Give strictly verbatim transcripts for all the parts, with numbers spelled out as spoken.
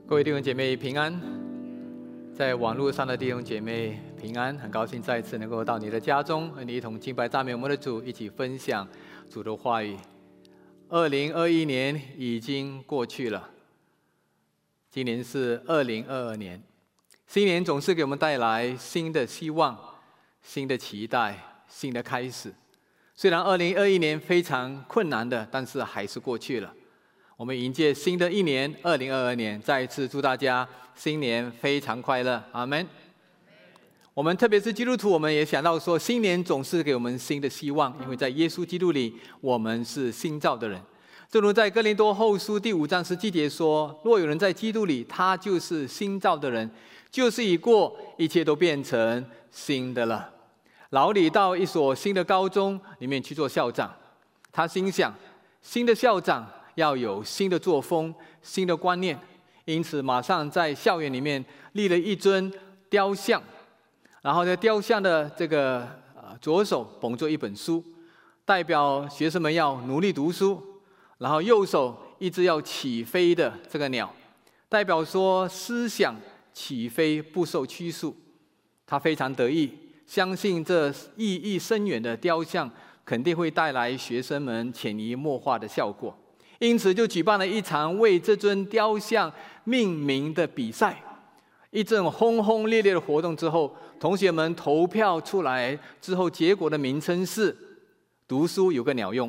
各位弟兄姐妹平安，在网络上的弟兄姐妹平安，很高兴再次能够到你的家中，和你一同敬拜赞美我们的主，一起分享主的话语。二零二一年已经过去了，今年是二零二二年。新年总是给我们带来新的希望、新的期待、新的开始。虽然二零二一年非常困难的，但是还是过去了。我们迎接新的一年二零二二年，再一次祝大家新年非常快乐，阿们。我们特别是基督徒，我们也想到说，新年总是给我们新的希望，因为在耶稣基督里，我们是新造的人。正如在哥林多后书第五章十七节说：若有人在基督里，他就是新造的人，旧事已过，一切都变成新的了。老李到一所新的高中里面去做校长，他心想，新的校长要有新的作风、新的观念，因此马上在校园里面立了一尊雕像，然后在雕像的这个呃左手捧着一本书，代表学生们要努力读书；然后右手一只要起飞的这个鸟，代表说思想起飞不受拘束。他非常得意，相信这意义深远的雕像肯定会带来学生们潜移默化的效果。因此就举办了一场为这尊雕像命名的比赛。一阵轰轰烈烈的活动之后，同学们投票出来之后，结果的名称是读书有个鸟用。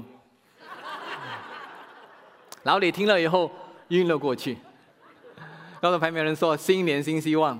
老李听了以后晕了过去，告诉旁边人说：新年新希望。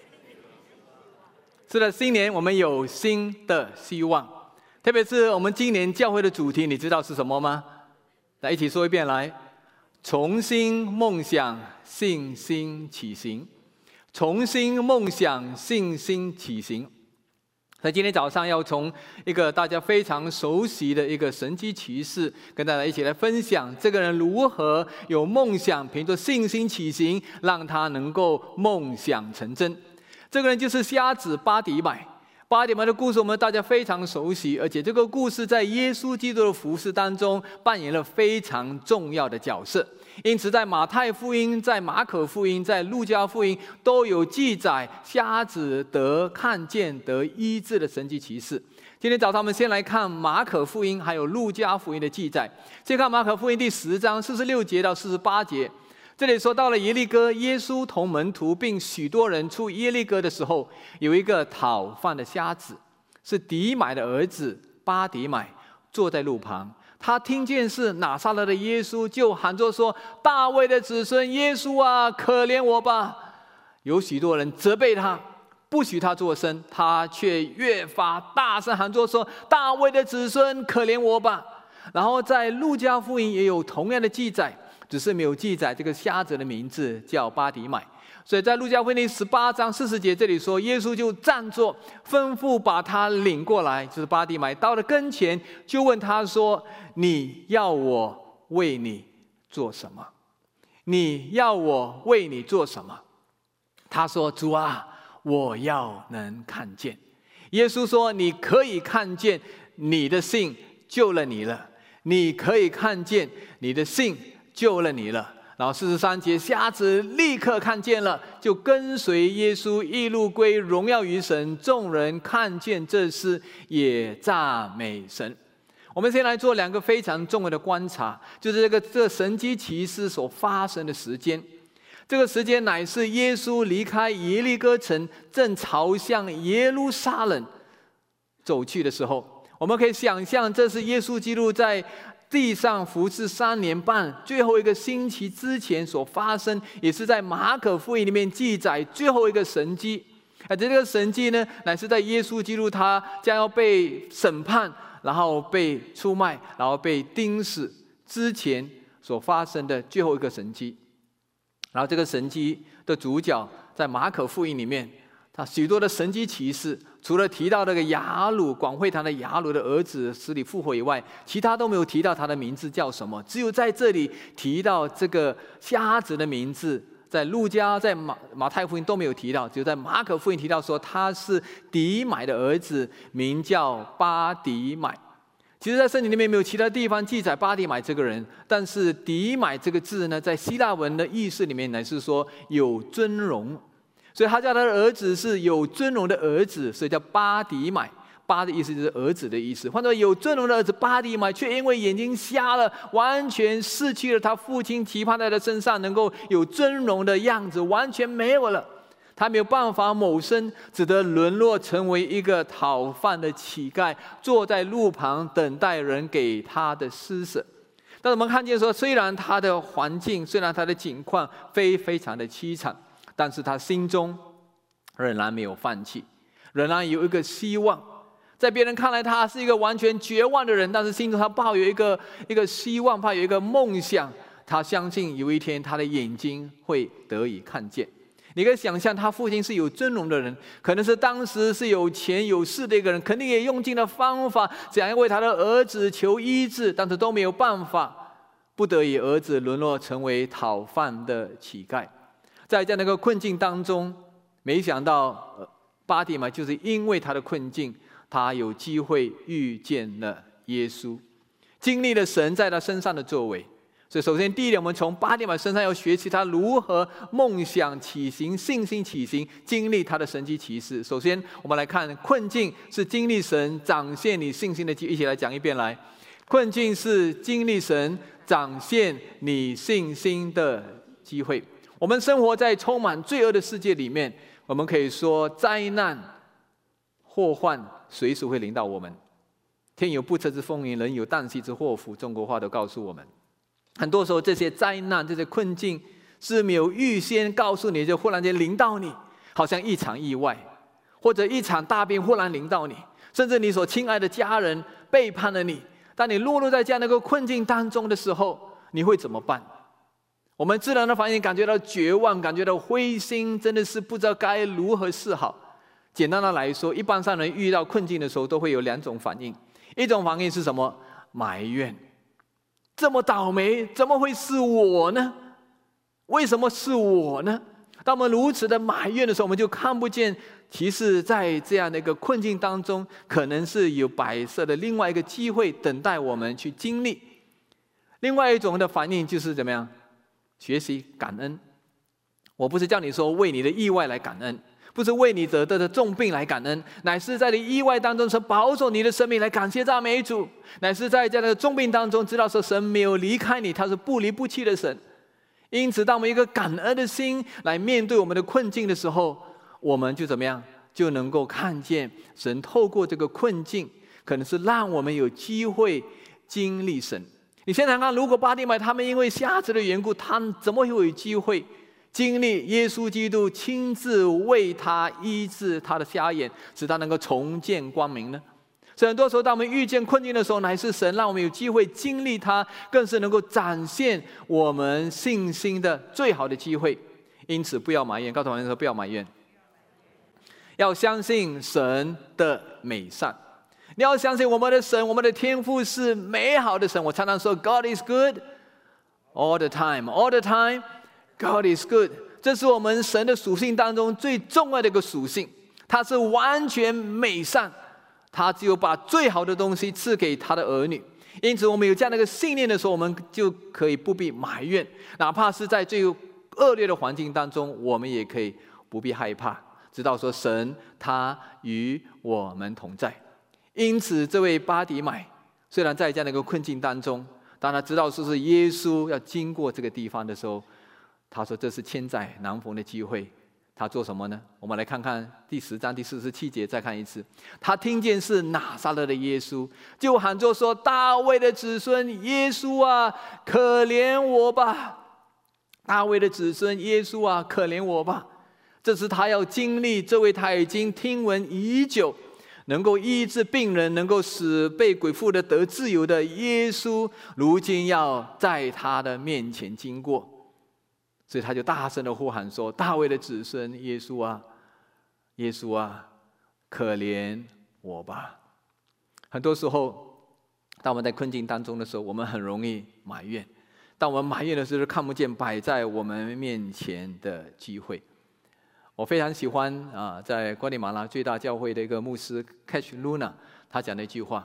是的，新年我们有新的希望，特别是我们今年教会的主题，你知道是什么吗？来，一起说一遍来：重新梦想，信心起行。重新梦想，信心起行。在今天早上要从一个大家非常熟悉的一个神迹奇事，跟大家一起来分享这个人如何有梦想，凭着信心起行，让他能够梦想成真。这个人就是瞎子巴底买。巴底买的故事我们大家非常熟悉，而且这个故事在耶稣基督的服事当中扮演了非常重要的角色。因此在马太福音、在马可福音、在路加福音都有记载瞎子得看见、得医治的神迹奇事。今天早上我们先来看马可福音还有路加福音的记载。先看马可福音第十章四十六节到四十八节。这里说，到了耶利哥，耶稣同门徒并许多人出耶利哥的时候，有一个讨饭的瞎子，是底买的儿子巴底买，坐在路旁。他听见是拿撒勒的耶稣，就喊着说：大卫的子孙耶稣啊，可怜我吧！有许多人责备他，不许他作声，他却越发大声喊着说：大卫的子孙，可怜我吧！然后在路加福音也有同样的记载，只是没有记载这个瞎子的名字叫巴底买。所以在路加福音十八章四十节这里说，耶稣就站着，吩咐把他领过来，就是巴底买。到了跟前，就问他说：你要我为你做什么？你要我为你做什么？他说：主啊，我要能看见。耶稣说：你可以看见，你的信救了你了。你可以看见，你的信救了你了。然后四十三节，瞎子立刻看见了，就跟随耶稣一路归荣耀于神。众人看见这事，也赞美神。我们先来做两个非常重要的观察，就是这个这神迹奇事所发生的时间。这个时间乃是耶稣离开耶利哥城，正朝向耶路撒冷走去的时候。我们可以想象，这是耶稣基督在地上服侍三年半最后一个星期之前所发生，也是在马可福音里面记载最后一个神迹。而这个神迹呢，乃是在耶稣基督他将要被审判，然后被出卖，然后被钉死之前所发生的最后一个神迹。然后这个神迹的主角在马可福音里面，他许多的神迹奇事，除了提到那个雅鲁广会堂的雅鲁的儿子死里复活以外，其他都没有提到他的名字叫什么。只有在这里提到这个瞎子的名字，在路加、在马马太福音都没有提到，只有在马可福音提到说他是底买的儿子，名叫巴底买。 其实在圣经里面没有其他地方记载巴底买这个人，但是底买这个字呢，在希腊文的意思里面乃是说有尊荣，所以他叫他的儿子是有尊荣的儿子，所以叫巴底买。巴的意思就是儿子的意思，换作有尊荣的儿子巴底买，却因为眼睛瞎了，完全失去了他父亲期盼在他身上能够有尊荣的样子，完全没有了。他没有办法谋生，只得沦落成为一个讨饭的乞丐，坐在路旁等待人给他的施舍。但是我们看见说，虽然他的环境，虽然他的境况非非常的凄惨，但是他心中仍然没有放弃，仍然有一个希望。在别人看来他是一个完全绝望的人，但是心中他抱有一个一个希望，抱有一个梦想。他相信有一天他的眼睛会得以看见。你可以想象，他父亲是有尊荣的人，可能是当时是有钱有势的一个人，肯定也用尽了方法，想要为他的儿子求医治，但是都没有办法。不得已，儿子沦落成为讨饭的乞丐。在这样的一个困境当中，没想到巴底买就是因为他的困境，他有机会遇见了耶稣，经历了神在他身上的作为。所以首先第一点，我们从巴底买身上要学习他如何梦想起行，信心起行，经历他的神迹奇事。首先我们来看，困境是经历神展现你信心的机会。一起来讲一遍来，困境是经历神展现你信心的机会。我们生活在充满罪恶的世界里面，我们可以说灾难祸患随时会临到我们。天有不测之风云，人有旦夕之祸福，中国话都告诉我们，很多时候这些灾难这些困境是没有预先告诉你，就忽然间临到你，好像一场意外或者一场大病忽然临到你，甚至你所亲爱的家人背叛了你。当你落入在这样的一个困境当中的时候，你会怎么办？我们自然的反应感觉到绝望，感觉到灰心，真的是不知道该如何是好。简单的来说，一般上人遇到困境的时候都会有两种反应。一种反应是什么？埋怨，这么倒霉，怎么会是我呢？为什么是我呢？当我们如此的埋怨的时候，我们就看不见其实在这样的一个困境当中，可能是有摆设的另外一个机会等待我们去经历。另外一种的反应就是怎么样？学习感恩。我不是叫你说为你的意外来感恩，不是为你得到的重病来感恩，乃是在你意外当中神保守你的生命来感谢赞美主，乃是在这样的重病当中知道说神没有离开你，他是不离不弃的神。因此当我们一个感恩的心来面对我们的困境的时候，我们就怎么样？就能够看见神透过这个困境，可能是让我们有机会经历神。你想想看，如果巴底买他们因为瞎子的缘故，他们怎么会有机会经历耶稣基督亲自为他医治他的瞎眼，使他能够重见光明呢？所以很多时候当我们遇见困境的时候，乃是神让我们有机会经历它，更是能够展现我们信心的最好的机会。因此不要埋怨，告诉旁边说不要埋怨，要相信神的美善。你要相信我们的神，我们的天父是美好的神。我常常说 God is good all the time, all the time God is good， 这是我们神的属性当中最重要的一个属性，他是完全美善，他只有把最好的东西赐给他的儿女。因此我们有这样的一个信念的时候，我们就可以不必埋怨，哪怕是在最恶劣的环境当中，我们也可以不必害怕，知道说神他与我们同在。因此这位巴底买虽然在这样的一个困境当中，当他知道说是耶稣要经过这个地方的时候，他说这是千载难逢的机会。他做什么呢？我们来看看第十章第四十七节，再看一次。他听见是拿撒勒的耶稣，就喊着说：大卫的子孙耶稣啊，可怜我吧！大卫的子孙耶稣啊，可怜我吧！这是他要经历这位他已经听闻已久，能够医治病人，能够使被鬼附的得自由的耶稣，如今要在他的面前经过。所以他就大声的呼喊说：大卫的子孙耶稣啊，耶稣啊，可怜我吧！很多时候当我们在困境当中的时候，我们很容易埋怨，当我们埋怨的时候，看不见摆在我们面前的机会。我非常喜欢啊，在瓜地马拉最大教会的一个牧师 Cash Luna， 他讲的一句话，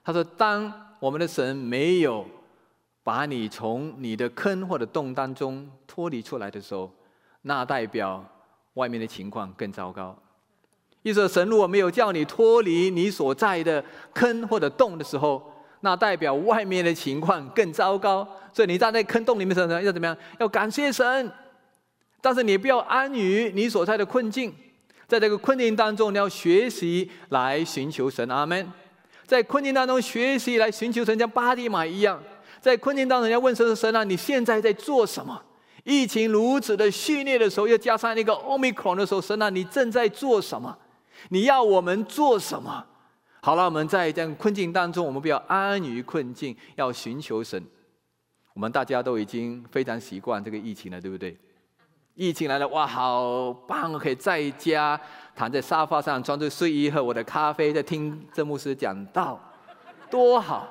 他说：“当我们的神没有把你从你的坑或者洞当中脱离出来的时候，那代表外面的情况更糟糕。意思说，神如果没有叫你脱离你所在的坑或者洞的时候，那代表外面的情况更糟糕。所以你站在坑洞里面的时候，要怎么样？要感谢神。但是你不要安于你所在的困境，在这个困境当中，你要学习来寻求神。阿们。在困境当中学习来寻求神，像巴底买一样，在困境当中要问神：神啊，你现在在做什么？疫情如此的肆虐的时候，又加上那个 Omicron 的时候，神啊，你正在做什么？你要我们做什么？好了，我们在这样困境当中，我们不要安于困境，要寻求神。我们大家都已经非常习惯这个疫情了，对不对？疫情来了，哇，好棒！可以在家躺在沙发上，穿着睡衣，喝我的咖啡，在听郑牧师讲道，多好！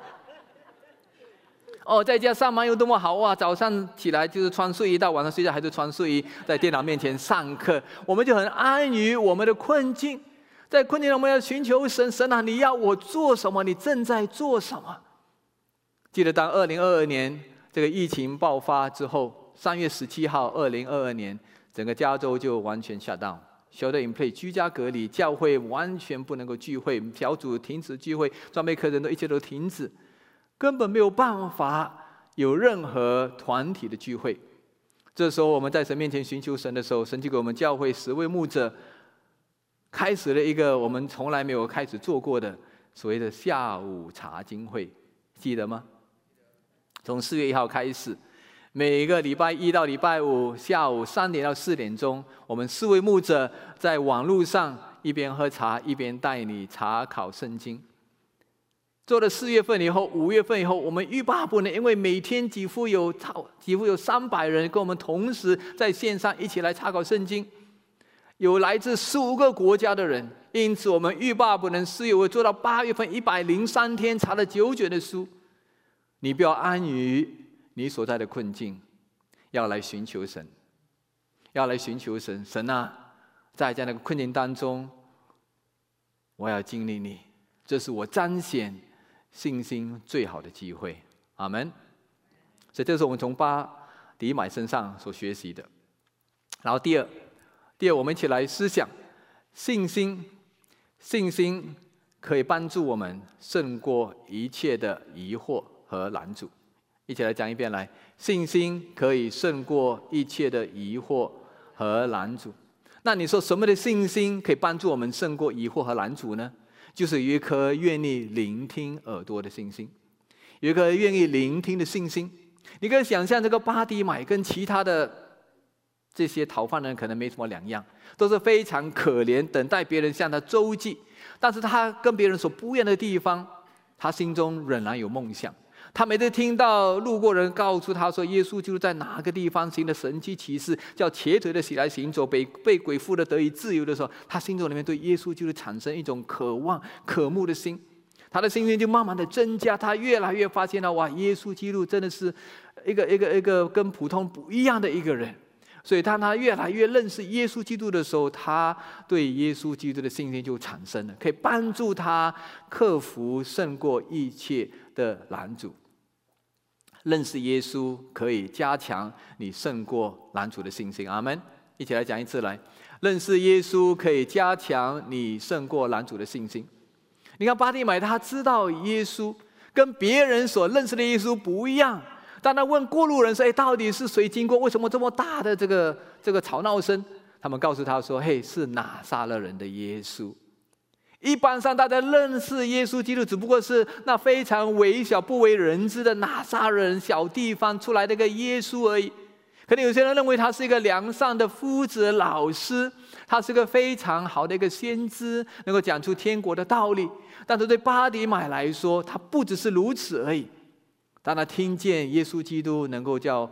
哦，在家上班又多么好哇！早上起来就是穿睡衣，到晚上睡觉还是穿睡衣，在电脑面前上课，我们就很安于我们的困境。在困境中，我们要寻求神，神啊，你要我做什么？你正在做什么？记得当二零二二年这个疫情爆发之后，三月十七号，二零二二年，整个加州就完全 shut down， shelter in place， 居家隔离，教会完全不能够聚会，小组停止聚会，装备课程都一切都停止，根本没有办法有任何团体的聚会。这时候我们在神面前寻求神的时候，神就给我们教会十位牧者开始了一个我们从来没有开始做过的所谓的下午查经会，记得吗？从四月一号开始，每个礼拜一到礼拜五下午三点到四点钟，我们四位牧者在网络上一边喝茶一边带你查考圣经。做了四月份以后，五月份以后，我们欲罢不能，因为每天几乎有几乎有三百人跟我们同时在线上一起来查考圣经。有来自十五个国家的人，因此我们欲罢不能。四月我做到八月份一百零三天，查了九卷的书。你不要安于你所在的困境，要来寻求神，要来寻求神。神啊，在这样的困境当中，我要经历你，这是我彰显信心最好的机会。阿们。所以这是我们从巴底买身上所学习的。然后第二。第二，我们一起来思想信心。信心可以帮助我们胜过一切的疑惑和拦阻。一起来讲一遍来，信心可以胜过一切的疑惑和拦阻。那你说什么的信心可以帮助我们胜过疑惑和拦阻呢？就是有一颗愿意聆听耳朵的信心，有一颗愿意聆听的信心。你可以想象这个巴底买跟其他的这些讨饭人可能没什么两样，都是非常可怜，等待别人向他周济。但是他跟别人所不一样的地方，他心中仍然有梦想。他每次听到路过人告诉他说耶稣就是在哪个地方行的神迹奇事，叫瘸腿的起来行走，被被鬼附的得以自由的时候，他心中里面对耶稣就是产生一种渴望渴慕的心。他的信心就慢慢的增加，他越来越发现到哇，耶稣基督真的是一个一个一个跟普通不一样的一个人。所以当他越来越认识耶稣基督的时候，他对耶稣基督的信心就产生了，可以帮助他克服胜过一切的拦阻。认识耶稣可以加强你胜过拦阻的信心。阿们。一起来讲一次来，认识耶稣可以加强你胜过拦阻的信心。你看巴底买他知道耶稣跟别人所认识的耶稣不一样。当他问过路人说：“哎，到底是谁经过？为什么这么大的这个这个吵闹声？”他们告诉他说：“嘿，是拿撒勒人的耶稣。”一般上，大家认识耶稣基督，只不过是那非常微小、不为人知的拿撒勒人小地方出来的一个耶稣而已。可能有些人认为他是一个良善的夫子、老师，他是个非常好的一个先知，能够讲出天国的道理。但是对巴底买来说，他不只是如此而已。当他听见耶稣基督能够叫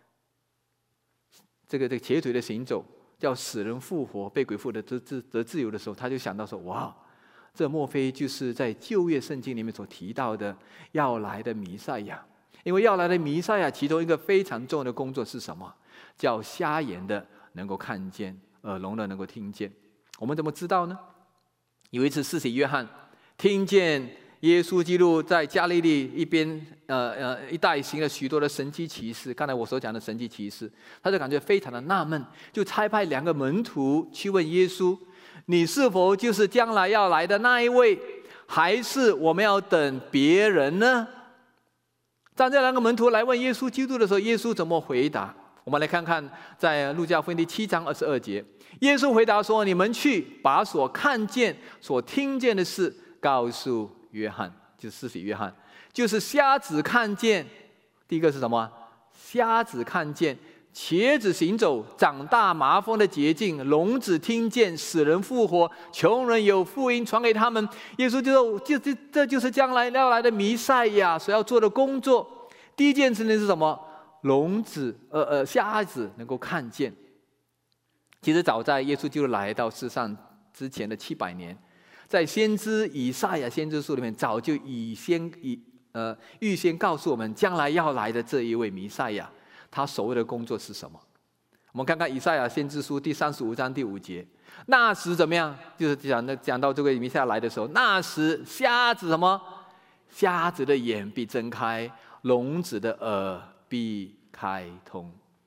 这个这个瘸腿的行走，叫死人复活，被鬼附的得自得自由的时候，他就想到说：哇，这莫非就是在旧约圣经里面所提到的要来的弥赛亚？因为要来的弥赛亚其中一个非常重要的工作是什么？叫瞎眼的能够看见，耳聋的能够听见。我们怎么知道呢？有一次施洗约翰听见耶稣基督在加利利一边呃呃一带行了许多的神迹奇事，刚才我所讲的神迹奇事，他就感觉非常的纳闷，就差派两个门徒去问耶稣：你是否就是将来要来的那一位，还是我们要等别人呢？当这两个门徒来问耶稣基督的时候，耶稣怎么回答？我们来看看在路加福音第七章二十二节，耶稣回答说：你们去把所看见所听见的事告诉约翰，就是施洗约翰，就是瞎子看见，第一个是什么？瞎子看见，瘸子行走，长大麻风的洁净，聋子听见，死人复活，穷人有福音传给他们。耶稣就说：这这这就是将来要来的弥赛亚所要做的工作。第一件事情是什么？聋子呃呃瞎子能够看见。其实早在耶稣基督来到世上之前的七百年，在先知以赛亚先知书里面，早就已先以呃预先告诉我们，将来要来的这一位弥赛亚，他所谓的工作是什么？我们看看以赛亚先知书第三十五章第五节，那时怎么样？就是讲的讲到这位弥赛亚来的时候，那时瞎子什么？瞎子的眼必睁开，聋子的耳必开通。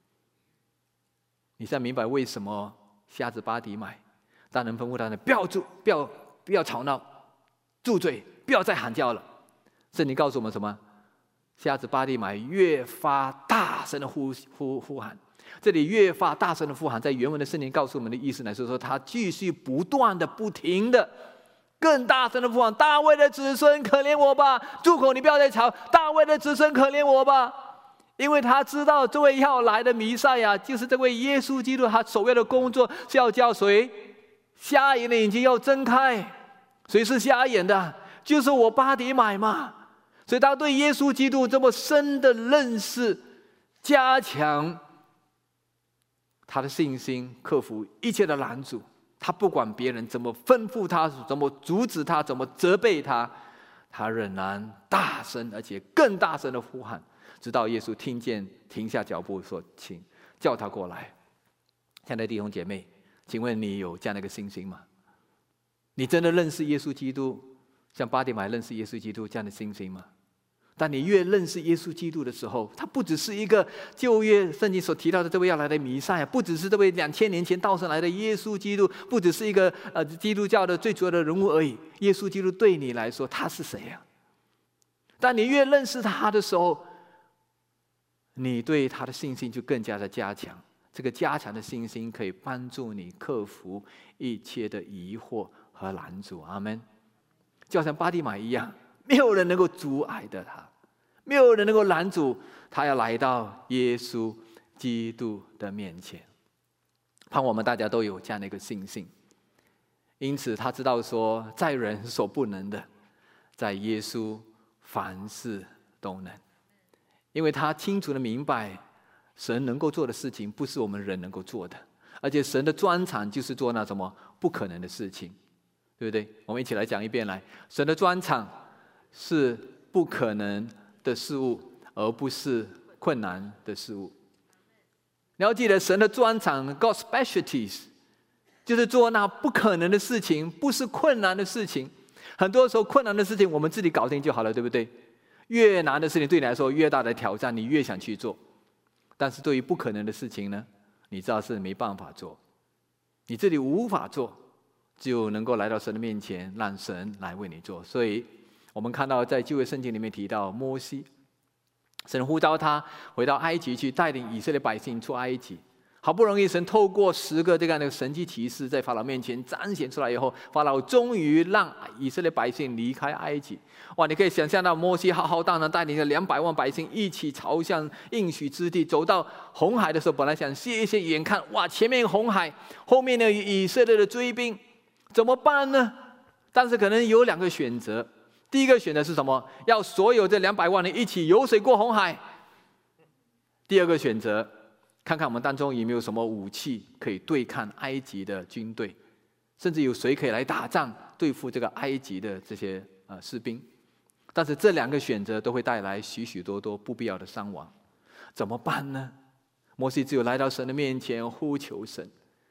你现在明白为什么瞎子巴底买大人吩咐他们不要住，不要不要吵闹，住嘴，不要再喊叫了。圣经告诉我们什么？瞎子巴底买越发大声的呼呼呼喊。这里越发大声的呼喊，在原文的圣经告诉我们的意思呢，是说他继续不断的、不停的、更大声的呼喊：大卫的子孙，可怜我吧！住口，你不要再吵！大卫的子孙，可怜我吧！因为他知道这位要来的弥赛亚，就是这位耶稣基督，他所谓的工作是要叫谁？瞎眼的眼睛要睁开。谁是瞎眼的？就是我巴底买嘛。所以他对耶稣基督这么深的认识，加强他的信心，克服一切的拦阻。他不管别人怎么吩咐他，怎么阻止他，怎么责备他，他仍然大声而且更大声的呼喊，直到耶稣听见，停下脚步说：请叫他过来。亲爱的弟兄姐妹，请问你有这样的一个信心吗？你真的认识耶稣基督，像巴底买认识耶稣基督这样的信心吗？当你越认识耶稣基督的时候，他不只是一个旧约圣经所提到的这位要来的弥赛亚，不只是这位两千年前道上来的耶稣基督，不只是一个呃基督教的最主要的人物而已。耶稣基督对你来说，他是谁呀、啊？当你越认识他的时候，你对他的信心就更加的加强。这个加强的信心可以帮助你克服一切的疑惑和拦阻。阿们。就像巴底买一样，没有人能够阻碍的他，没有人能够拦阻他要来到耶稣基督的面前。盼我们大家都有这样的一个信心。因此他知道说，在人所不能的，在耶稣凡事都能。因为他清楚的明白，神能够做的事情不是我们人能够做的，而且神的专长就是做那什么不可能的事情，对不对？我们一起来讲一遍来。神的专长是不可能的事物，而不是困难的事物。你要记得，神的专长 God's specialties 就是做那不可能的事情，不是困难的事情。很多时候困难的事情我们自己搞定就好了，对不对？越难的事情对你来说越大的挑战，你越想去做。但是对于不可能的事情呢，你知道是没办法做，你自己无法做，只有能够来到神的面前，让神来为你做。所以我们看到在旧约圣经里面提到摩西，神呼召他回到埃及去，带领以色列百姓出埃及。好不容易神透过十个这样的神迹奇事在法老面前彰显出来以后，法老终于让以色列百姓离开埃及。哇，你可以想象到摩西浩浩荡荡带领着两百万百姓一起朝向应许之地，走到红海的时候，本来想歇一歇，眼看哇前面红海，后面呢以色列的追兵，怎么办呢？但是可能有两个选择。第一个选择是什么？要所有这两百万人一起游水过红海。第二个选择，看看我们当中有没有什么武器可以对抗埃及的军队，甚至有谁可以来打仗对付这个埃及的这些呃士兵。但是这两个选择都会带来许许多多不必要的伤亡，怎么办呢？摩西只有来到神的面前呼求神，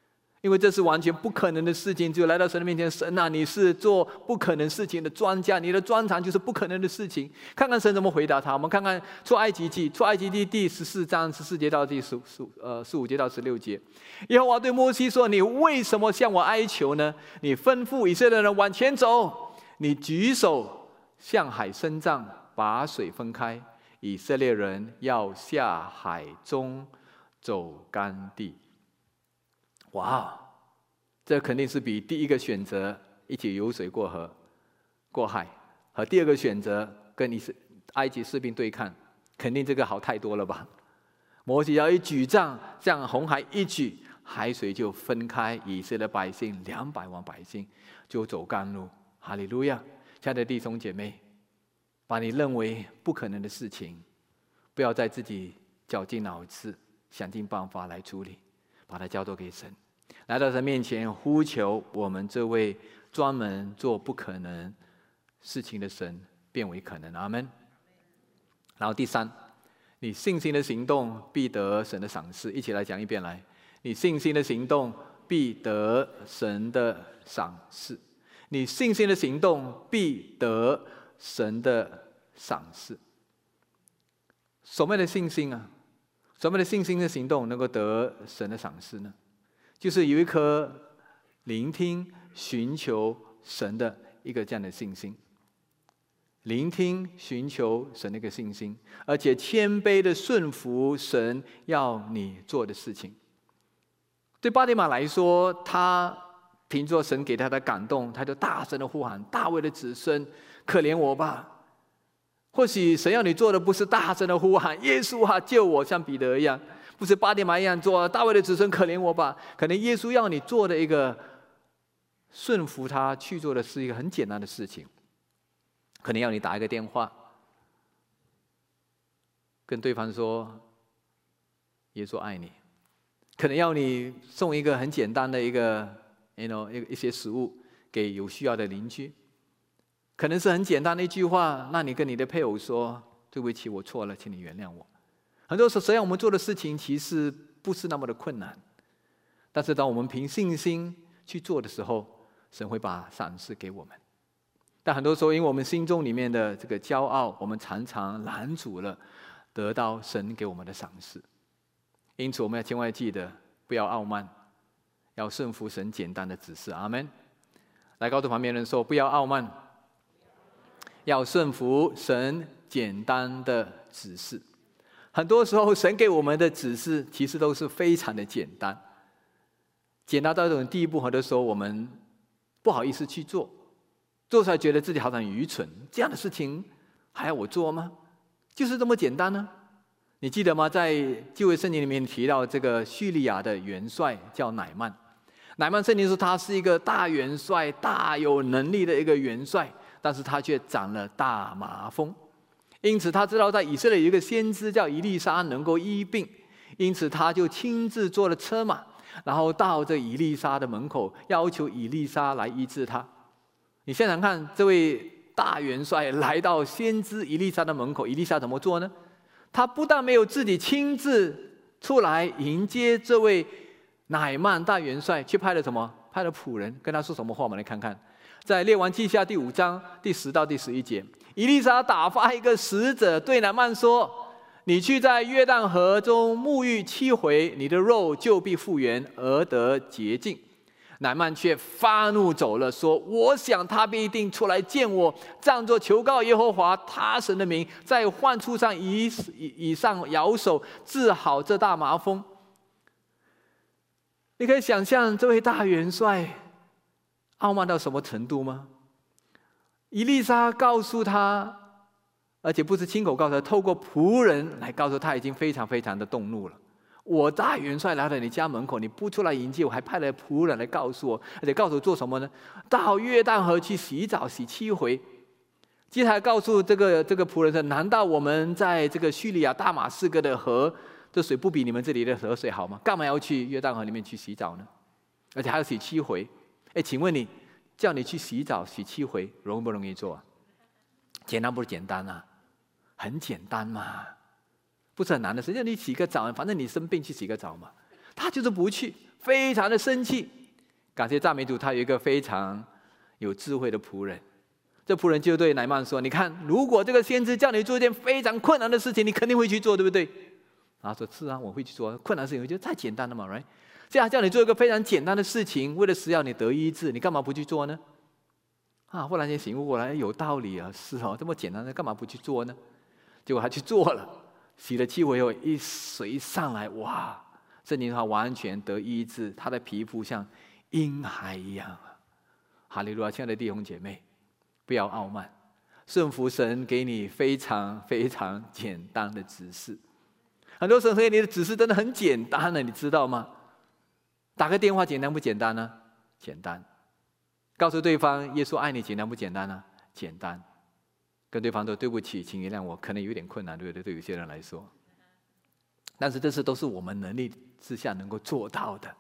因为这是完全不可能的事情，只有来到神的面前，神啊，你是做不可能事情的专家，你的专长就是不可能的事情。看看神怎么回答他。我们看看出埃及记，出埃及记第十四章十四节到第十十呃十五节到十六节，耶和华对摩西说：“你为什么向我哀求呢？你吩咐以色列人往前走，你举手向海伸杖，把水分开，以色列人要下海中走干地。”哇，这肯定是比第一个选择一起游水过河、过海，和第二个选择跟以色埃及士兵对抗，肯定这个好太多了吧？摩西要一举杖，向红海一举，海水就分开，以色列百姓两百万百姓就走干路。哈利路亚！亲爱的弟兄姐妹，把你认为不可能的事情，不要再自己绞尽脑汁想尽办法来处理，把它交托给神。来到神面前呼求我们这位专门做不可能事情的神变为可能。阿们。然后第三，你信心的行动必得神的赏赐。一起来讲一遍来，你信心的行动必得神的赏赐。你信心的行动必得神的赏赐。什么样的信心啊？什么样的信心的行动能够得神的赏赐呢？就是有一颗聆听、寻求神的一个这样的信心，聆听、寻求神的一个信心，而且谦卑的顺服神要你做的事情。对巴底马来说，他凭着神给他的感动，他就大声的呼喊：“大卫的子孙，可怜我吧！”或许神要你做的不是大声的呼喊：“耶稣啊，救我！”像彼得一样。不是巴底马一样做大卫的子孙可怜我吧，可能耶稣要你做的一个顺服他去做的是一个很简单的事情，可能要你打一个电话跟对方说耶稣爱你，可能要你送一个很简单的一个 you know, 一些食物给有需要的邻居，可能是很简单的一句话，那你跟你的配偶说对不起我错了，请你原谅我。很多时候神要我们做的事情其实不是那么的困难，但是当我们凭信心去做的时候，神会把赏赐给我们。但很多时候因为我们心中里面的这个骄傲，我们常常拦阻了得到神给我们的赏赐。因此我们要千万记得不要傲慢，要顺服神简单的指示。阿们。来告诉旁边人说，不要傲慢，要顺服神简单的指示。很多时候神给我们的指示其实都是非常的简单，简单到这种地步，很多时候我们不好意思去做，做出来觉得自己好像愚蠢，这样的事情还要我做吗？就是这么简单呢？你记得吗？在旧约圣经里面提到这个叙利亚的元帅叫乃曼，乃曼圣经说他是一个大元帅，大有能力的一个元帅，但是他却长了大麻风。因此他知道在以色列有一个先知叫以利沙能够医病，因此他就亲自坐了车马，然后到这以利沙的门口，要求以利沙来医治他。你想想看，这位大元帅来到先知以利沙的门口，以利沙怎么做呢？他不但没有自己亲自出来迎接这位乃曼大元帅，却派了什么？派了仆人跟他说什么话？我们来看看，在列王记下第五章第十到第十一节。以利沙打发一个使者对乃曼说：“你去在约旦河中沐浴七回，你的肉就必复原，而得洁净。”乃曼却发怒走了，说：“我想他必定出来见我，站着求告耶和华他神的名，在患处上以以上摇手，治好这大麻风。”你可以想象这位大元帅傲慢到什么程度吗？以利沙告诉他，而且不是亲口告诉他，透过仆人来告诉他，已经非常非常的动怒了。我大元帅来到你家门口，你不出来迎接我，还派了仆人来告诉我，而且告诉我做什么呢？到约旦河去洗澡，洗七回。接下来告诉这个这个仆人说：“难道我们在这个叙利亚大马士革的河，这水不比你们这里的河水好吗？干嘛要去约旦河里面去洗澡呢？而且还要洗七回？哎，请问你？”叫你去洗澡洗七回，容不容易做啊？简单不是简单啊？很简单嘛，不是很难的事。叫你洗个澡，反正你生病去洗个澡嘛。他就是不去， 非常的生气。感谢赞美主，他有一个非常有智慧的仆人。这仆人就对乃曼说：你看，如果这个先知叫你做一件非常困难的事情，你肯定会去做，对不对？他说：是啊，我会去做。困难的事情我觉得太简单了嘛 right？ 现在叫你做一个非常简单的事情，为了使要你得医治，你干嘛不去做呢？啊，忽然间醒悟过来，有道理啊，是哦，这么简单的干嘛不去做呢？结果他去做了，洗了气以后一水上来，哇，圣经他完全得医治，他的皮肤像婴孩一样啊！哈利路亚！亲爱的弟兄姐妹，不要傲慢，顺服神给你非常非常简单的指示。很多神给你的指示真的很简单的，你知道吗？打个电话简单不简单呢？简单。告诉对方耶稣爱你简单不简单呢？简单。跟对方说对不起，请原谅我，可能有点困难，对不对？对有些人来说，但是这些都是我们能力之下能够做到的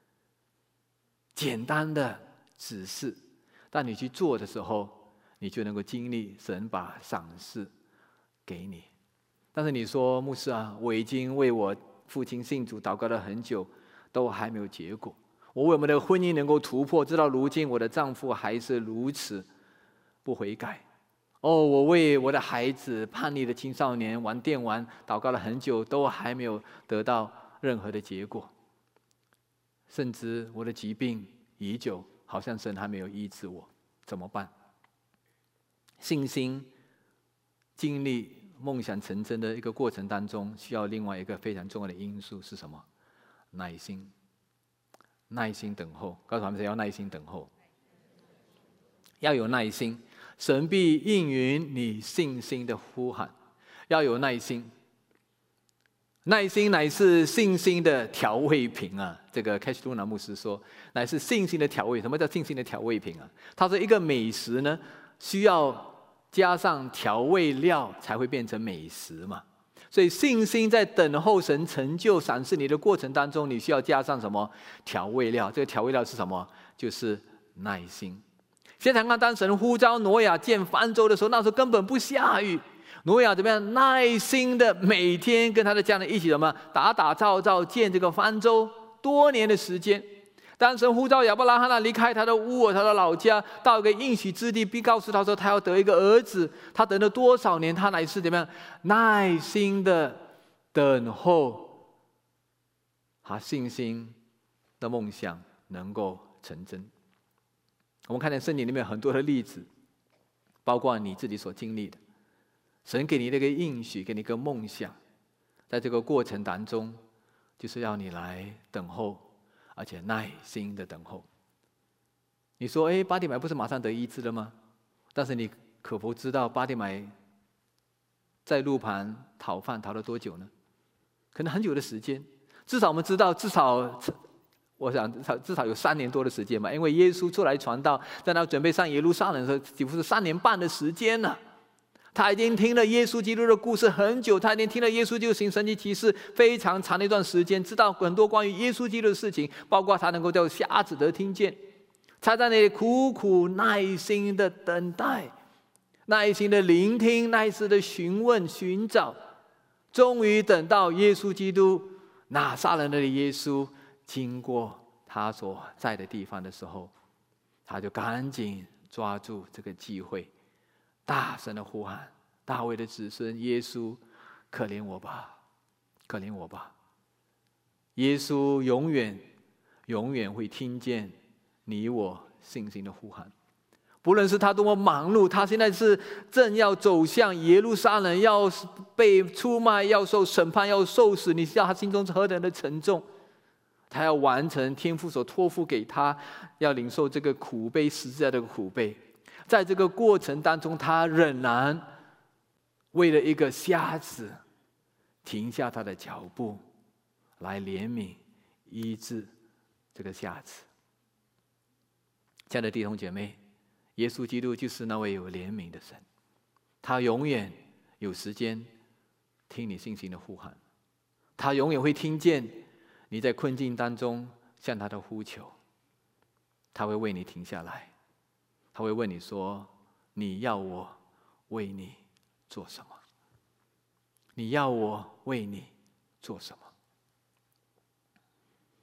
简单的指示。当你去做的时候，你就能够经历神把赏赐给你。但是你说牧师啊，我已经为我父亲信主祷告了很久，都还没有结果。我为我们的婚姻能够突破，直到如今我的丈夫还是如此不悔改。哦，我为我的孩子叛逆的青少年玩电玩祷告了很久，都还没有得到任何的结果。甚至我的疾病已久，好像神还没有医治我，怎么办？信心经历梦想成真的一个过程当中，需要另外一个非常重要的因素是什么？耐心。耐心等候。告诉他们谁要耐心等候？要有耐心，神必应允你信心的呼喊。要有耐心，耐心乃是信心的调味品啊！这个开西鲁纳牧师说，乃是信心的调味。什么叫信心的调味品啊？他说，一个美食呢，需要加上调味料才会变成美食嘛。所以信心在等候神成就赏赐你的过程当中，你需要加上什么调味料？这个调味料是什么？就是耐心。现在看，当神呼召挪亚建方舟的时候，那时候根本不下雨。挪亚怎么样？耐心的每天跟他的家人一起什么打打造造建这个方舟，多年的时间。当神呼召亚伯拉罕离开他的乌尔，他的老家，到一个应许之地，并告诉他说他要得一个儿子。他等了多少年？他乃是怎么样耐心的等候，他信心的梦想能够成真。我们看见圣经里面很多的例子，包括你自己所经历的，神给你那个应许，给你一个梦想，在这个过程当中，就是要你来等候。而且耐心的等候。你说，哎，巴底买不是马上得医治了吗？但是你可否知道巴底买在路旁讨饭讨了多久呢？可能很久的时间。至少我们知道，至少我想至少有三年多的时间吧。因为耶稣出来传道，在那准备上耶路撒冷的时候，几乎是三年半的时间了。他已经听了耶稣基督的故事很久，他已经听了耶稣基督行神迹奇事非常长的一段时间，知道很多关于耶稣基督的事情，包括他能够叫瞎子得听见。他在那里苦苦耐心的等待，耐心的聆听，耐心的询问寻找，终于等到耶稣基督拿撒勒的耶稣经过他所在的地方的时候，他就赶紧抓住这个机会，大声的呼喊：大卫的子孙耶稣，可怜我吧，可怜我吧！耶稣永远永远会听见你我信心的呼喊。不论是他多么忙碌，他现在是正要走向耶路撒冷，要被出卖，要受审判，要受死，你知道他心中是何等的沉重。他要完成天父所托付给他，要领受这个苦悲，十字架的苦悲。在这个过程当中，他仍然为了一个瞎子停下他的脚步，来怜悯医治这个瞎子。亲爱的弟兄姐妹，耶稣基督就是那位有怜悯的神，他永远有时间听你信心的呼喊，他永远会听见你在困境当中向他的呼求，他会为你停下来，他会问你说：你要我为你做什么？你要我为你做什么？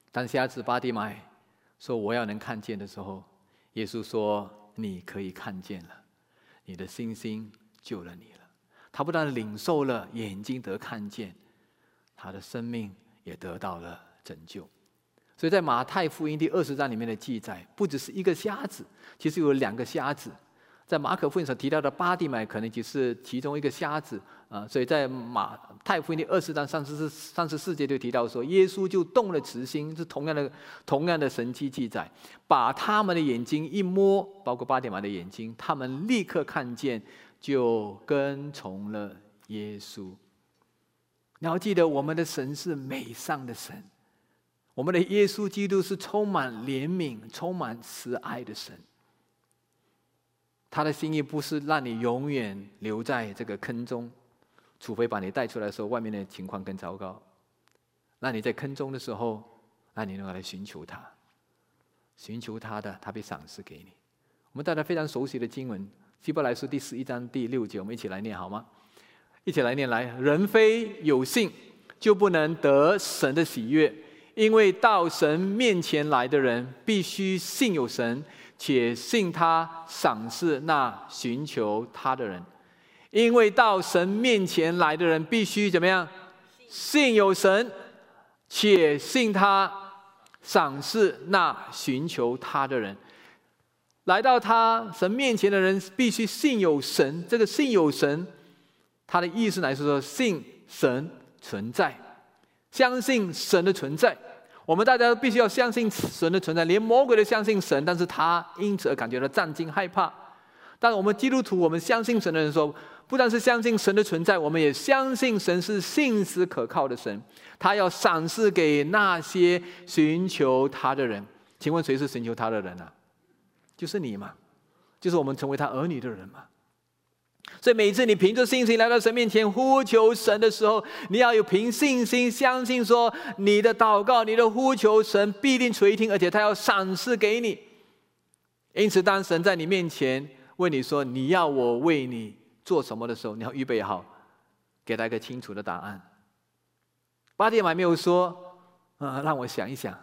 当瞎子巴底买说我要能看见的时候，耶稣说你可以看见了，你的信心救了你了。他不但领受了眼睛得看见，他的生命也得到了拯救。所以在马太福音第二十章里面的记载，不只是一个瞎子，其实有两个瞎子。在马可福音所提到的巴底买可能只是其中一个瞎子啊，所以在马太福音第二十章三十四三十四节就提到说，耶稣就动了慈心，是同样的同样的神迹记载，把他们的眼睛一摸，包括巴底买的眼睛，他们立刻看见，就跟从了耶稣。你要记得，我们的神是美善的神，我们的耶稣基督是充满怜悯、充满慈爱的神。他的心意不是让你永远留在这个坑中，除非把你带出来的时候，外面的情况更糟糕。让你在坑中的时候，让你能够来寻求他，寻求他的，他必赏赐给你。我们大家非常熟悉的经文，希伯来书第十一章第六节，我们一起来念好吗？一起来念来，人非有信，就不能得神的喜悦，因为到神面前来的人，必须信有神，且信他赏赐那寻求他的人。因为到神面前来的人必须怎么样？信有神，且信他赏赐那寻求他的人。来到他神面前的人必须信有神，这个信有神，他的意思乃是说信神存在，相信神的存在。我们大家必须要相信神的存在，连魔鬼都相信神，但是他因此而感觉到战惊害怕。但我们基督徒，我们相信神的人说，不但是相信神的存在，我们也相信神是信实可靠的神，他要赏赐给那些寻求他的人。请问谁是寻求他的人啊？就是你嘛，就是我们成为他儿女的人嘛。所以每次你凭着信心来到神面前呼求神的时候，你要有凭信心相信说，你的祷告、你的呼求，神必定垂听，而且他要赏赐给你。因此当神在你面前问你说你要我为你做什么的时候，你要预备好给他一个清楚的答案。巴底买没有说、呃、让我想一想，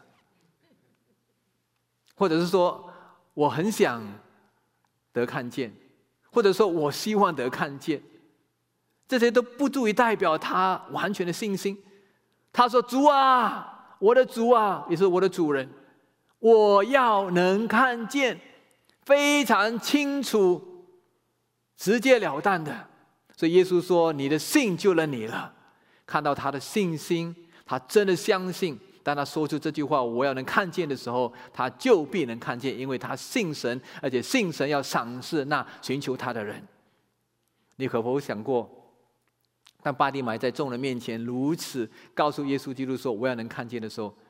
或者是说我很想得看见，或者说我希望得看见，这些都不足以代表他完全的信心。他说主啊，我的主啊，也是我的主人，我要能看见，非常清楚直截了当的。所以耶稣说你的信救了你了。看到他的信心，他真的相信，当他说出这句话我要能看见的时候，他就必能看见，因为他信神，而且信神要赏赐那寻求他的人。你可否想过，当巴底买在众人面前如此告诉耶稣基督说我要能看见的时候，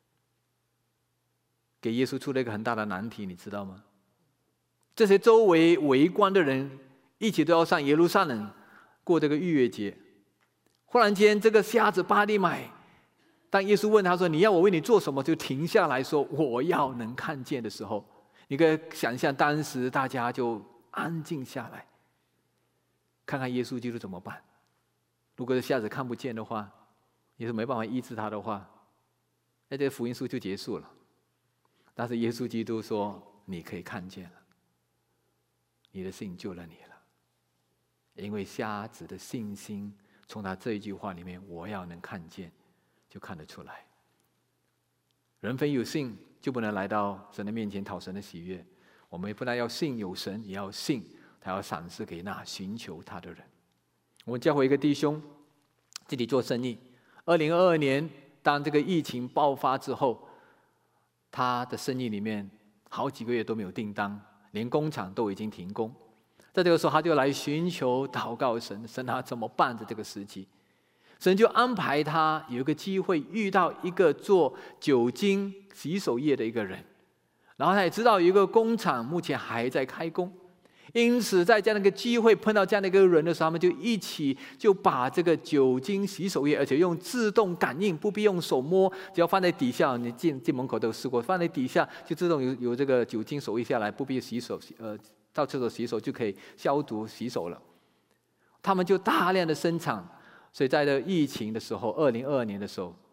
给耶稣出了一个很大的难题，你知道吗？这些周围围观的人一起都要上耶路撒冷过这个逾越节。忽然间这个瞎子巴底买，当耶稣问他说你要我为你做什么，就停下来说我要能看见的时候，你可以想象当时大家就安静下来，看看耶稣基督怎么办。如果这瞎子看不见的话，耶稣没办法医治他的话，那这个福音书就结束了。但是耶稣基督说你可以看见了，你的信救了你了。因为瞎子的信心从他这一句话里面我要能看见就看得出来。人非有信就不能来到神的面前讨神的喜悦。我们不但要信有神，也要信他要赏赐给那寻求他的人。我们教会一个弟兄自己做生意，二零二二年当这个疫情爆发之后，他的生意里面好几个月都没有订单，连工厂都已经停工。在这个时候他就来寻求祷告神，神他怎么办的这个时期，神就安排他有一个机会遇到一个做酒精洗手液的一个人，然后他也知道有一个工厂目前还在开工，因此在这样的一个机会碰到这样的一个人的时候，他们就一起就把这个酒精洗手液，而且用自动感应，不必用手摸，只要放在底下，你进进门口都试过，放在底下就自动有有这个酒精手液下来，不必洗手，呃，到厕所洗手就可以消毒洗手了。他们就大量的生产，所以在这疫情的时候，二零二二年的时候，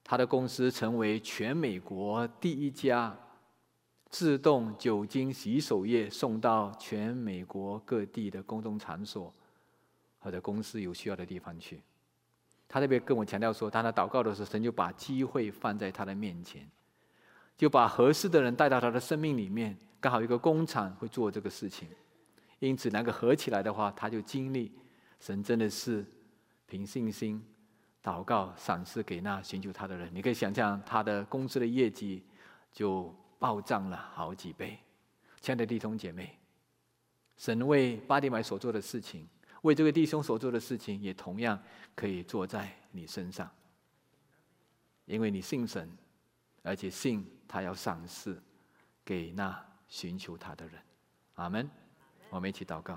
他的公司成为全美国第一家自动酒精洗手液送到全美国各地的公众场所或者公司有需要的地方去。他特别跟我强调说，他在祷告的时候，神就把机会放在他的面前，就把合适的人带到他的生命里面，刚好有一个工厂会做这个事情，因此两个合起来的话，他就经历神真的是凭信心祷告赏赐给那寻求他的人。你可以想象他的公司的业绩就暴涨了好几倍。亲爱的弟兄姐妹，神为巴底买所做的事情，为这位弟兄所做的事情，也同样可以做在你身上，因为你信神，而且信他要赏赐给那寻求他的人。阿们。我们一起祷告。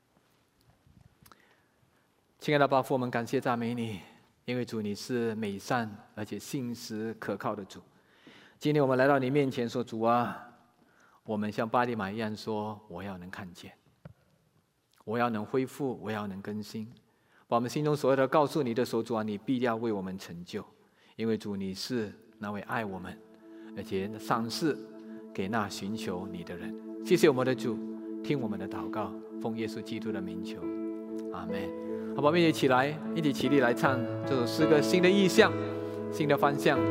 亲爱的爸父，我们感谢赞美你，因为主你是美善而且信实可靠的主。今天我们来到你面前说，主啊，我们像巴底买一样说，我要能看见，我要能恢复，我要能更新，把我们心中所有的告诉你的时候，主啊，你必要为我们成就，因为主你是那位爱我们而且赏赐给那寻求你的人。谢谢我们的主，听我们的祷告，奉耶稣基督的名求，阿们。好吧，我们一起起来，一起起立来唱这首诗歌，新的意象，新的方向。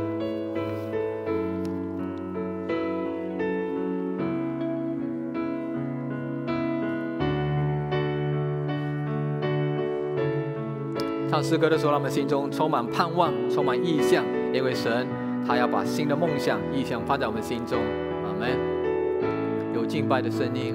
唱诗歌的时候，让我们心中充满盼望，充满意象，因为神他要把新的梦想、意象放在我们心中。阿们。有敬拜的声音，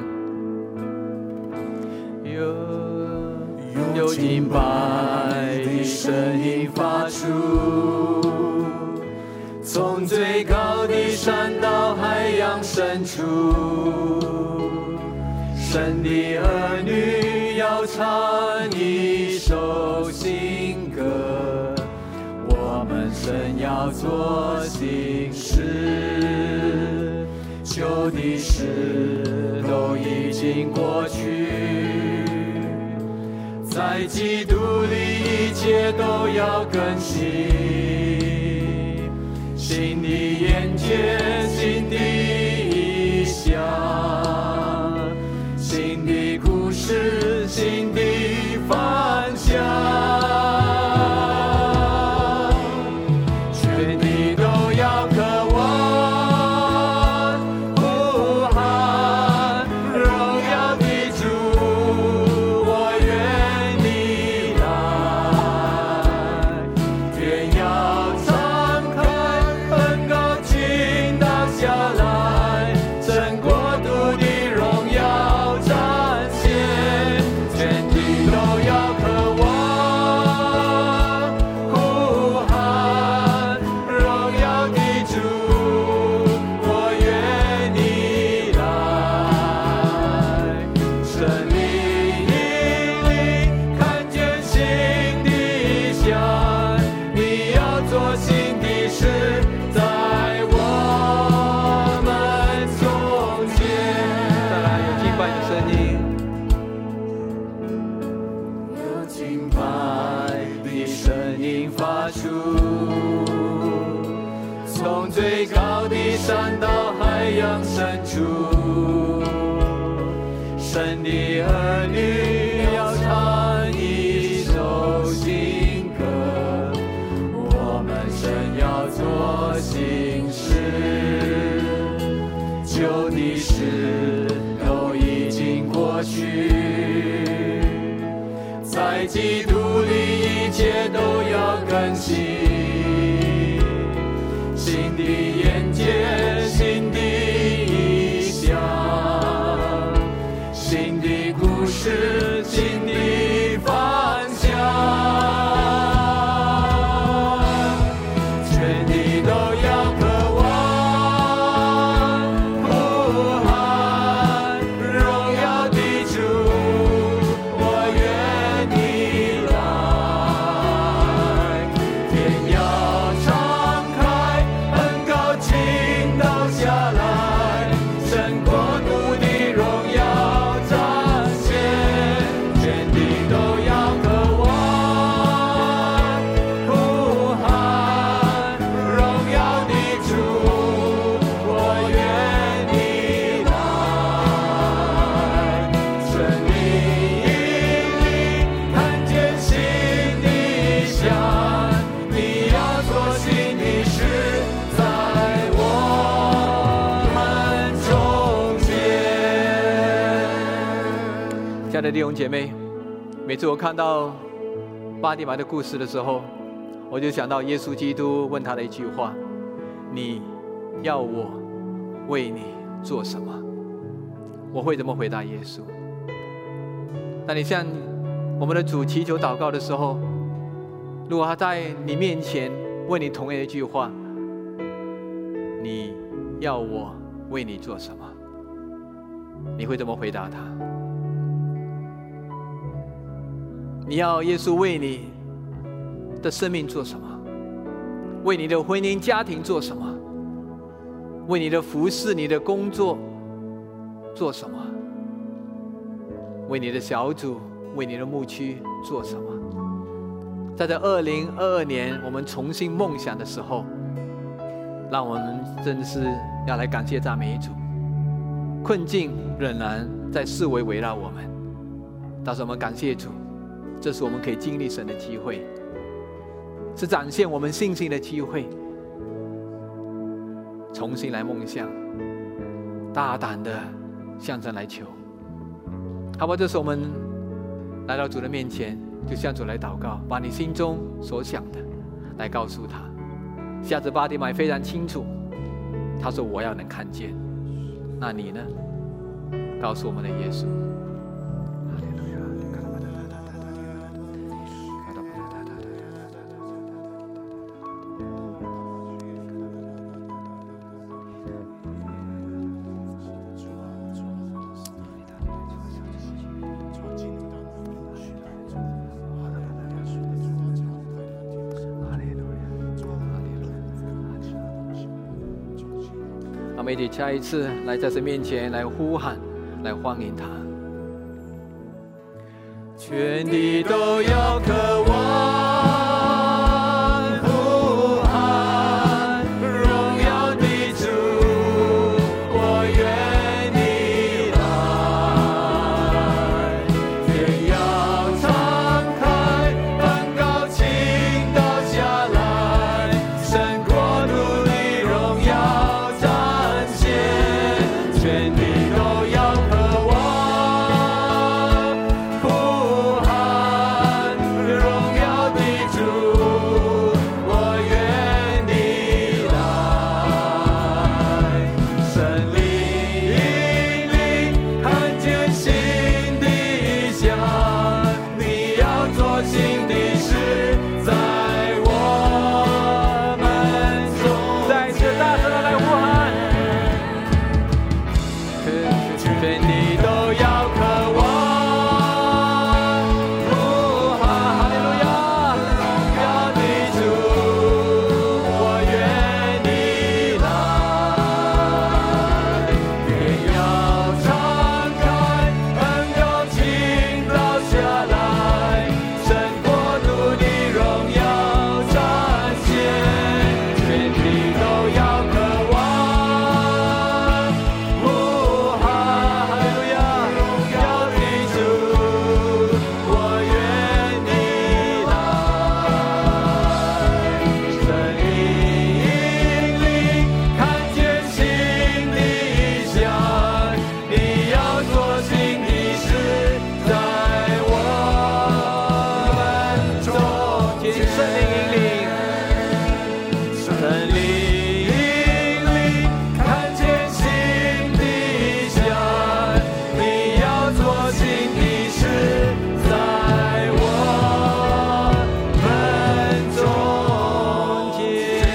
有有敬拜的声音发出，从最高的山到海洋深处，神的儿女要唱一首新歌，我们神要做新事，旧的事都已经过去，在基督里一切都要更新，新的眼界，新的意象，新的故事，新的方向，全地都要渴望呼喊荣耀的主，我愿你来，天要敞开，恩膏倾倒下来，神国度的荣耀展现，全地都要渴望呼喊荣耀的主，我愿你来，神灵引领，看见新的象，你要做新的事，在我们中间。再来有敬拜的声音，有敬拜的声音发出，从最高的山到海洋深处，神的儿女要唱一首新歌，我们神要做新事，旧的事都已经过去，在基督里一切都要更新，新的眼界，新的意象，新的故事，新的方向，全地都要渴望呼喊荣耀的主，我愿你来，天要敞开，恩膏倾倒亲爱的弟兄姐妹，每次我看到巴底买的故事的时候，我就想到耶稣基督问他的一句话：你要我为你做什么？我会怎么回答耶稣？当你向我们的主祈求祷告的时候，如果他在你面前问你同样一句话：你要我为你做什么？你会怎么回答他？你要耶稣为你的生命做什么？为你的婚姻家庭做什么？为你的服事、你的工作做什么？为你的小组、为你的牧区做什么？在这二零二二年我们重新梦想的时候，让我们真的是要来感谢赞美主。困境仍然在四围围绕我们，但是我们感谢主，这是我们可以经历神的机会，是展现我们信心的机会。重新来梦想，大胆的向神来求。好吧，这时我们来到主的面前，就向主来祷告，把你心中所想的来告诉他。下次巴底买非常清楚，他说我要能看见。那你呢？告诉我们的耶稣。我们一起下一次来在神面前来呼喊，来欢迎他。全地都要渴望呼喊荣耀的主，我愿你来。天要敞开，梵高倾倒下来，神国度的荣耀全地都要渴望呼喊荣耀的主，我愿你来。神灵里看见新的想，你要做新的事在我们中。再次大声地来呼喊，全地都要渴望呼喊哈利路亚，荣耀的主，我愿你来。天要敞开，恩高倾倒下来，神国度的荣耀展现，全地都要渴望呼喊哈利路亚，荣耀的主，我愿你来。神灵里看见新的想，你要做新的事在我们中。请圣灵引领，圣灵里看见新的想，你要做新的事在我们中间。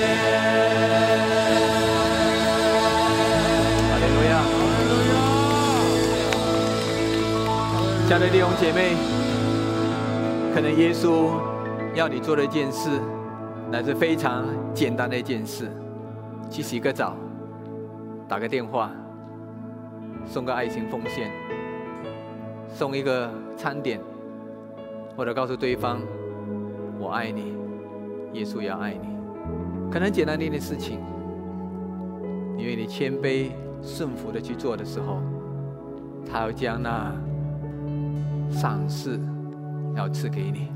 哈利路亚！亲爱的弟兄姐妹，可能耶稣要你做的一件事，乃是非常简单的一件事：去洗个澡，打个电话，送个爱心奉献，送一个餐点，或者告诉对方我爱你，耶稣也爱你。可能简单的一件事情，因为你谦卑顺服的去做的时候，他要将那赏赐要赐给你。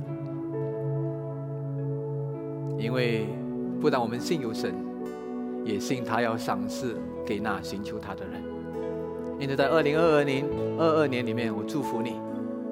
因为不但我们信有神，也信他要赏赐给那寻求他的人。因此在二零二二年二二年里面，我祝福你，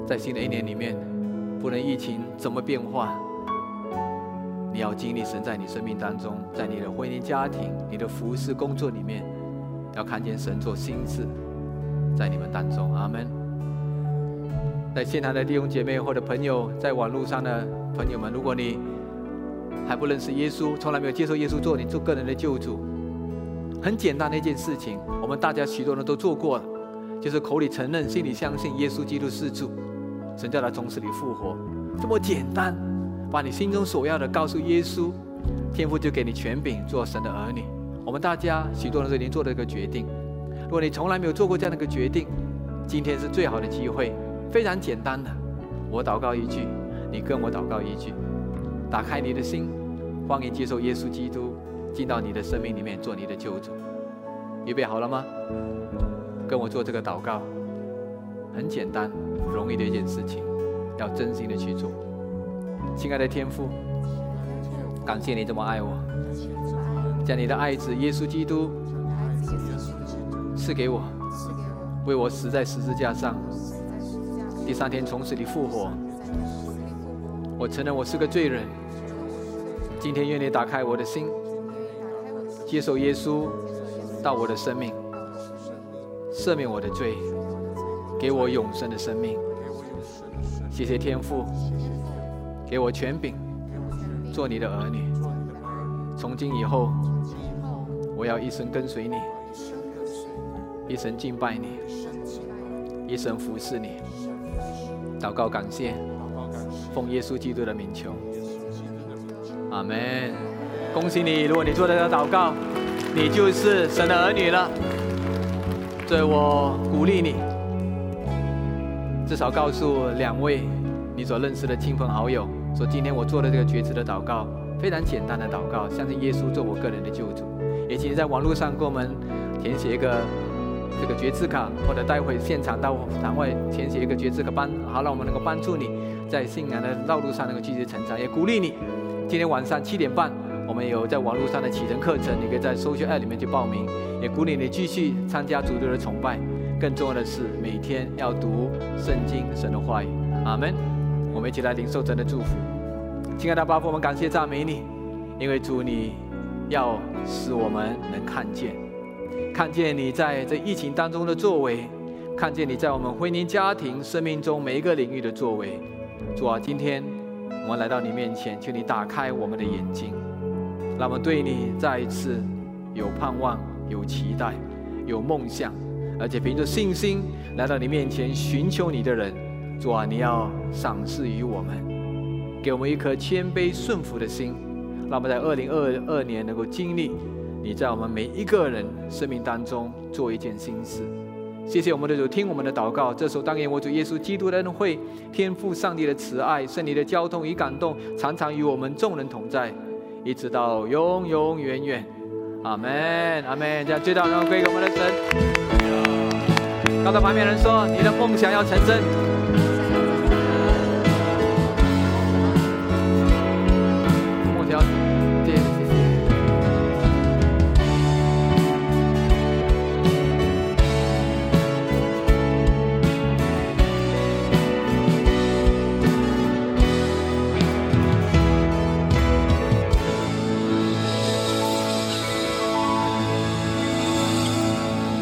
在新的一年里面，不论疫情怎么变化，你要经历神在你生命当中，在你的婚姻家庭、你的服事工作里面，要看见神做新事在你们当中。阿们。在现场的弟兄姐妹或者朋友，在网络上的朋友们，如果你还不认识耶稣，从来没有接受耶稣做你做个人的救主，很简单的一件事情，我们大家许多人都做过了，就是口里承认，心里相信耶稣基督是主，神叫他从死里复活，这么简单，把你心中所要的告诉耶稣，天父就给你权柄做神的儿女。我们大家许多人都已经做了一个决定，如果你从来没有做过这样的一个决定，今天是最好的机会，非常简单的，我祷告一句，你跟我祷告一句，打开你的心，欢迎接受耶稣基督进到你的生命里面做你的救主。预备好了吗？跟我做这个祷告，很简单容易的一件事情，要真心的去做。亲爱的天父，感谢你这么爱我，将你的爱子耶稣基督赐给我，为我死在十字架上，第三天从死里复活。我承认我是个罪人，今天愿你打开我的心，接受耶稣到我的生命，赦免我的罪，给我永生的生命。谢谢天父给我权柄做你的儿女，从今以后我要一生跟随你，一生敬拜你，一生服侍你。祷告感谢，奉耶稣基督的名求，阿们。恭喜你，如果你做这个祷告，你就是神的儿女了。所以我鼓励你，至少告诉两位你所认识的亲朋好友，说今天我做的这个决志的祷告，非常简单的祷告，相信耶稣做我个人的救主。也请你在网络上给我们填写一个这个决志卡，或者待会现场到堂外填写一个决志卡，帮好让我们能够帮助你在信仰的道路上能够继续成长。也鼓励你，今天晚上七点半，我们有在网络上的启程课程，你可以在social app里面去报名。也鼓励你继续参加主日的崇拜，更重要的是每天要读圣经神的话语。阿们。我们一起来领受神的祝福。亲爱的爸父，我们感谢赞美你，因为主你要使我们能看见看见你在这疫情当中的作为，看见你在我们婚姻家庭生命中每一个领域的作为。主啊，今天我们来到你面前，求你打开我们的眼睛，让我们对你再一次有盼望，有期待，有梦想，而且凭着信心来到你面前寻求你的人，主啊，你要赏赐于我们，给我们一颗谦卑顺服的心，让我们在二零二二年能够经历你在我们每一个人生命当中做一件新事。谢谢我们的主，听我们的祷告。这时候当愿我主耶稣基督的恩惠、天父上帝的慈爱、圣灵的交通与感动，常常与我们众人同在，一直到永永远远。阿们，阿们。这样最大荣耀归给我们的神。告诉旁边人说，你的梦想要成真。